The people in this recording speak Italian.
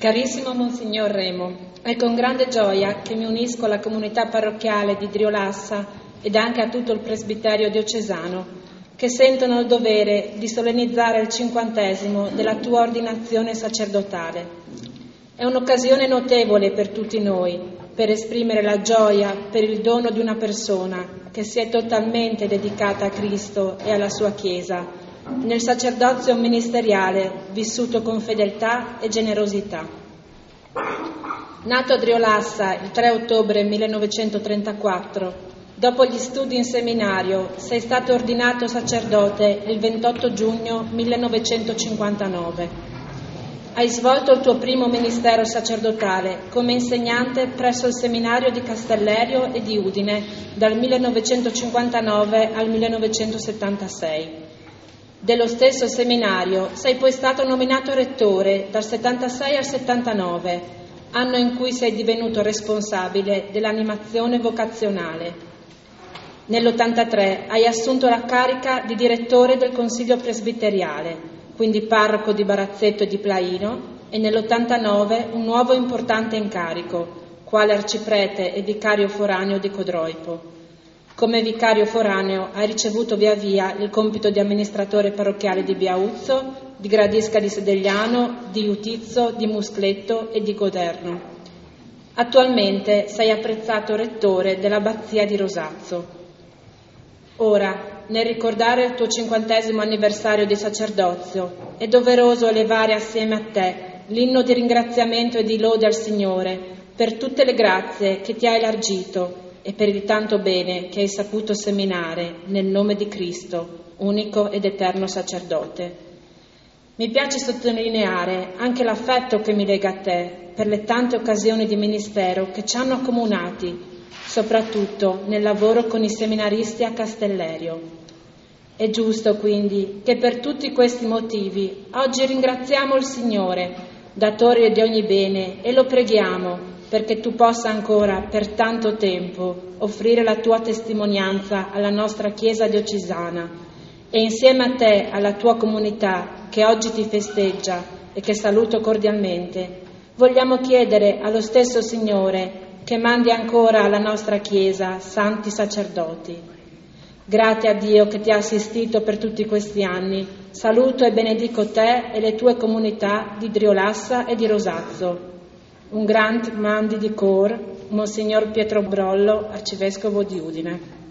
Carissimo Monsignor Remo, è con grande gioia che mi unisco alla comunità parrocchiale di Driolassa ed anche a tutto il presbiterio diocesano, che sentono il dovere di solennizzare il 50° della tua ordinazione sacerdotale. È un'occasione notevole per tutti noi, per esprimere la gioia per il dono di una persona che si è totalmente dedicata a Cristo e alla sua Chiesa, nel sacerdozio ministeriale vissuto con fedeltà e generosità. Nato a Driolassa il 3 ottobre 1934, dopo gli studi in seminario sei stato ordinato sacerdote il 28 giugno 1959. Hai svolto il tuo primo ministero sacerdotale come insegnante presso il seminario di Castellerio e di Udine dal 1959 al 1976. Dello stesso seminario sei poi stato nominato rettore dal 76 al 79, anno in cui sei divenuto responsabile dell'animazione vocazionale. Nell'83 hai assunto la carica di direttore del Consiglio Presbiteriale, quindi parroco di Barazzetto e di Plaino, e nell'89 un nuovo importante incarico, quale arciprete e vicario foraneo di Codroipo. Come vicario foraneo hai ricevuto via via il compito di amministratore parrocchiale di Biauzzo, di Gradisca di Sedegliano, di Utizzo, di Muscletto e di Goderno. Attualmente sei apprezzato rettore dell'abbazia di Rosazzo. Ora, nel ricordare il tuo 50° anniversario di sacerdozio, è doveroso elevare assieme a te l'inno di ringraziamento e di lode al Signore per tutte le grazie che ti ha elargito e per il tanto bene che hai saputo seminare nel nome di Cristo, unico ed eterno sacerdote. Mi piace sottolineare anche l'affetto che mi lega a te per le tante occasioni di ministero che ci hanno accomunati, soprattutto nel lavoro con i seminaristi a Castellerio. È giusto quindi che per tutti questi motivi oggi ringraziamo il Signore, datore di ogni bene, e lo preghiamo perché tu possa ancora per tanto tempo offrire la tua testimonianza alla nostra Chiesa diocesana e insieme a te, alla tua comunità che oggi ti festeggia e che saluto cordialmente, vogliamo chiedere allo stesso Signore che mandi ancora alla nostra Chiesa santi sacerdoti. Grazie a Dio che ti ha assistito per tutti questi anni. Saluto e benedico te e le tue comunità di Driolassa e di Rosazzo. Un grand mandi di cor, Monsignor Pietro Brollo, arcivescovo di Udine.